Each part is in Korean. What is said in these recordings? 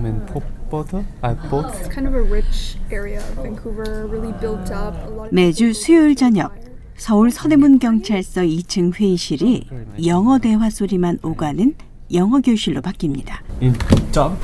and both. It's kind of a rich area of Vancouver, really built up. 매주 수요일 저녁 서울 서대문경찰서 2층 회의실이 영어 대화 소리만 오가는 영어 교실로 바뀝니다. Jump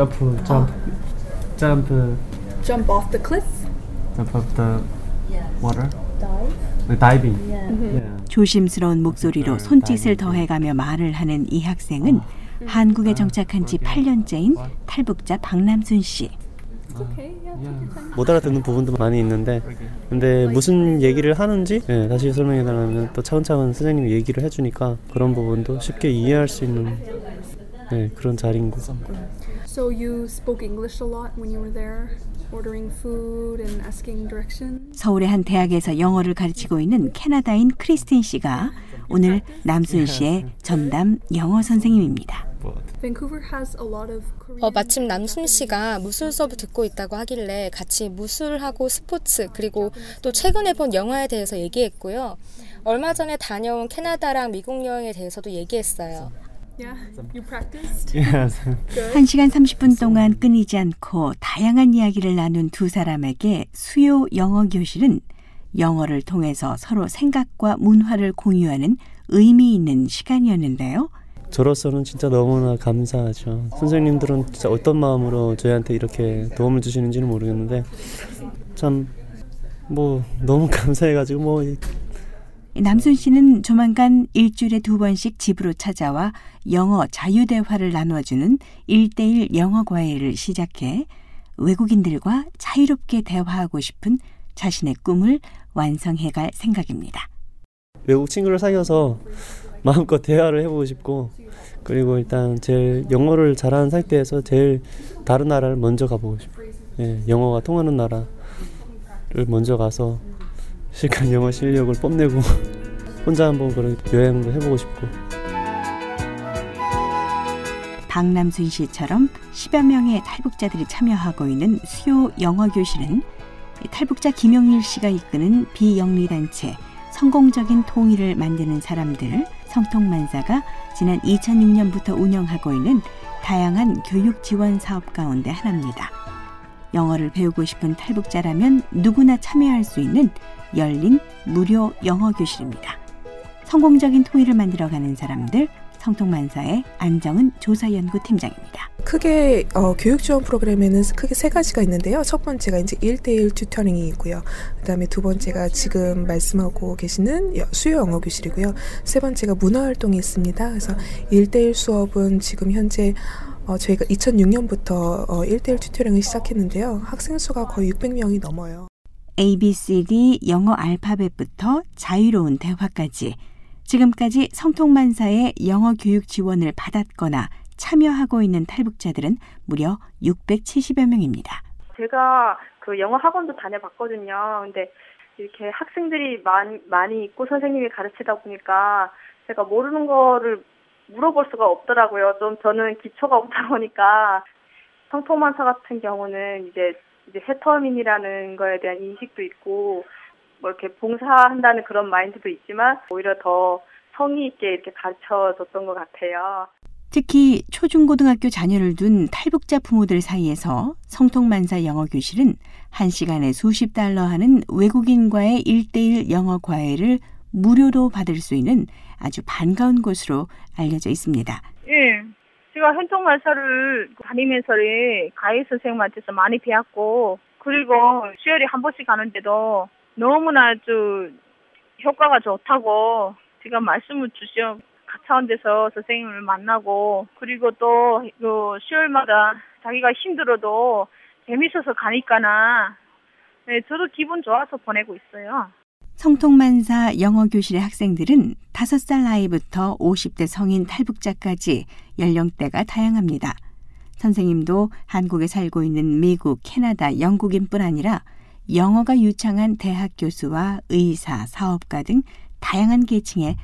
off the cliff. Jump off the water. Diving. 조심스러운 목소리로 손짓을 더해가며 말을 하는 이 학생은 한국에 정착한 지 8년째인 탈북자 박남순 씨. 못 알아듣는 부분도 많이 있는데 근데 무슨 얘기를 하는지 다시 설명해달라면 또 차근차근 선생님이 얘기를 해주니까 그런 부분도 쉽게 이해할 수 있는 그런 자리인 거죠. So you spoke English a lot when you were there, ordering food and asking directions? 서울의 한 대학에서 영어를 가르치고 있는 캐나다인 크리스틴 씨가 오늘 남순 씨의 전담 영어 선생님입니다. 마침 남순 씨가 무술 수업을 듣고 있다고 하길래 같이 무술하고 스포츠 그리고 또 최근에 본 영화에 대해서 얘기했고요. 얼마 전에 다녀온 캐나다랑 미국 여행에 대해서도 얘기했어요. You practiced? 1시간 30분 동안 끊이지 않고 다양한 이야기를 나눈 두 사람에게 수요 영어 교실은 영어를 통해서 서로 생각과 문화를 공유하는 의미 있는 시간이었는데요. 저로서는 진짜 너무나 감사하죠. 선생님들은 진짜 어떤 마음으로 저희한테 이렇게 도움을 주시는지는 모르겠는데 참 너무 감사해가지고 남순 씨는 조만간 일주일에 2번씩 집으로 찾아와 영어 자유대화를 나눠주는 1:1 영어 과외를 시작해 외국인들과 자유롭게 대화하고 싶은 자신의 꿈을 완성해갈 생각입니다. 외국 친구를 사귀어서 마음껏 대화를 해보고 싶고 그리고 일단 제일 영어를 잘하는 상태에서 제일 다른 나라를 먼저 가보고 싶어요. 영어가 통하는 나라를 먼저 가서 실컷 영어 실력을 뽐내고 혼자 한번 그런 여행도 해보고 싶고. 박남순 씨처럼 10여 명의 탈북자들이 참여하고 있는 수요 영어 교실은 탈북자 김영일 씨가 이끄는 비영리단체 성공적인 통일을 만드는 사람들 성통만사가 지난 2006년부터 운영하고 있는 다양한 교육 지원 사업 가운데 하나입니다. 영어를 배우고 싶은 탈북자라면 누구나 참여할 수 있는 열린 무료 영어 교실입니다. 성공적인 통일을 만들어가는 사람들 성통만사의 안정은 조사연구팀장입니다. 크게 교육 지원 프로그램에는 크게 3가지가 있는데요. 첫 번째가 이제 1:1 튜터링이 있고요. 그다음에 두 번째가 지금 말씀하고 계시는 수요 영어 교실이고요. 세 번째가 문화 활동이 있습니다. 그래서 1:1 수업은 지금 현재 저희가 2006년부터 1:1 튜터링을 시작했는데요. 학생 수가 거의 600명이 넘어요. ABCD 영어 알파벳부터 자유로운 대화까지 지금까지 성통만사의 영어 교육 지원을 받았거나 참여하고 있는 탈북자들은 무려 670여 명입니다. 제가 그 영어 학원도 다녀봤거든요. 근데 이렇게 학생들이 많이 있고 선생님이 가르치다 보니까 제가 모르는 거를 물어볼 수가 없더라고요. 저는 기초가 없다 보니까 성통만사 같은 경우는 이제 새터민이라는 거에 대한 인식도 있고 이렇게 봉사한다는 그런 마인드도 있지만 오히려 더 성의 있게 이렇게 가르쳐줬던 것 같아요. 특히 초중고등학교 자녀를 둔 탈북자 부모들 사이에서 성통만사 영어 교실은 1시간에 수십 달러 하는 외국인과의 1:1 영어 과외를 무료로 받을 수 있는 아주 반가운 곳으로 알려져 있습니다. 예, 제가 성통만사를 다니면서 과외 선생님한테서 많이 배웠고 그리고 수요일에 한 번씩 가는데도 너무나 효과가 좋다고 제가 말씀을 주셔 가까운 데서 선생님을 만나고 그리고 또 수요일마다 자기가 힘들어도 재밌어서 가니까나 저도 기분 좋아서 보내고 있어요. 성통만사 영어 교실의 학생들은 5살 나이부터 50대 성인 탈북자까지 연령대가 다양합니다. 선생님도 한국에 살고 있는 미국, 캐나다, 영국인뿐 아니라 영어가 유창한 대학 교수와 의사, 사업가 등 다양한 계층의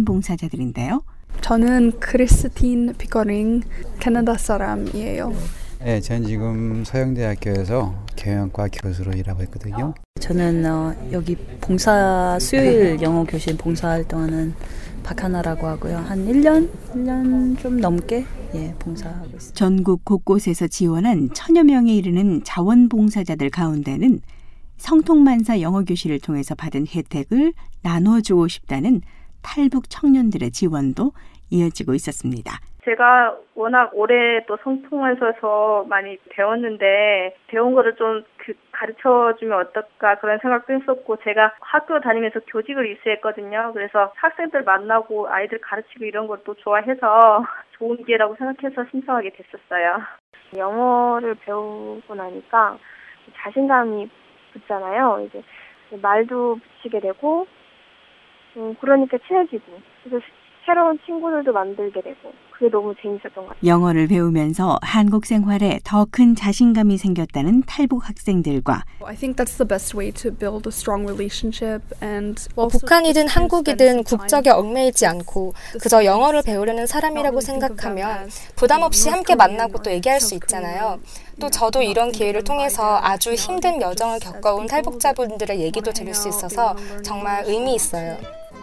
자원봉사자들인데요. 저는 크리스틴 피커링 캐나다 사람이에요. 네, 전 지금 서영대학교에서 경영과 교수로 일하고 있거든요. 저는 여기 봉사 수요일 영어 교실 봉사활동하는 박하나라고 하고요. 한 1년 좀 넘게 봉사하고 있습니다. 전국 곳곳에서 지원한 1000여 명에 이르는 자원봉사자들 가운데는 성통만사 영어교실을 통해서 받은 혜택을 나눠주고 싶다는 탈북 청년들의 지원도 이어지고 있었습니다. 제가 워낙 오래 또 성통만사에서 많이 배웠는데 배운 거를 좀 가르쳐주면 어떨까 그런 생각도 했었고 제가 학교 다니면서 교직을 이수했거든요. 그래서 학생들 만나고 아이들 가르치고 이런 것도 좋아해서 좋은 기회라고 생각해서 신청하게 됐었어요. 영어를 배우고 나니까 자신감이 붙잖아요. 이제 말도 붙이게 되고 그러니까 친해지고 그래서 새로운 친구들도 만들게 되고 그게 너무 재밌었던 것 같아요. 영어를 배우면서 한국 생활에 더 큰 자신감이 생겼다는 탈북 학생들과 I think that's the best way to build a strong relationship and 북한이든 한국이든 국적에 얽매이지 않고 그저 영어를 배우려는 사람이라고 생각하면 부담 없이 함께 만나고 또 얘기할 수 있잖아요. 또 저도 이런 기회를 통해서 아주 힘든 여정을 겪어온 탈북자분들의 얘기도 들을 수 있어서 정말 의미 있어요.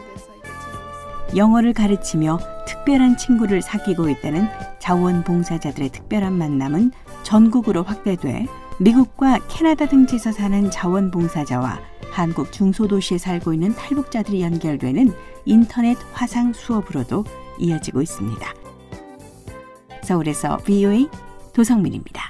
영어를 가르치며 특별한 친구를 사귀고 있다는 자원봉사자들의 특별한 만남은 전국으로 확대돼 미국과 캐나다 등지에서 사는 자원봉사자와 한국 중소도시에 살고 있는 탈북자들이 연결되는 인터넷 화상 수업으로도 이어지고 있습니다. 서울에서 VOA 도성민입니다.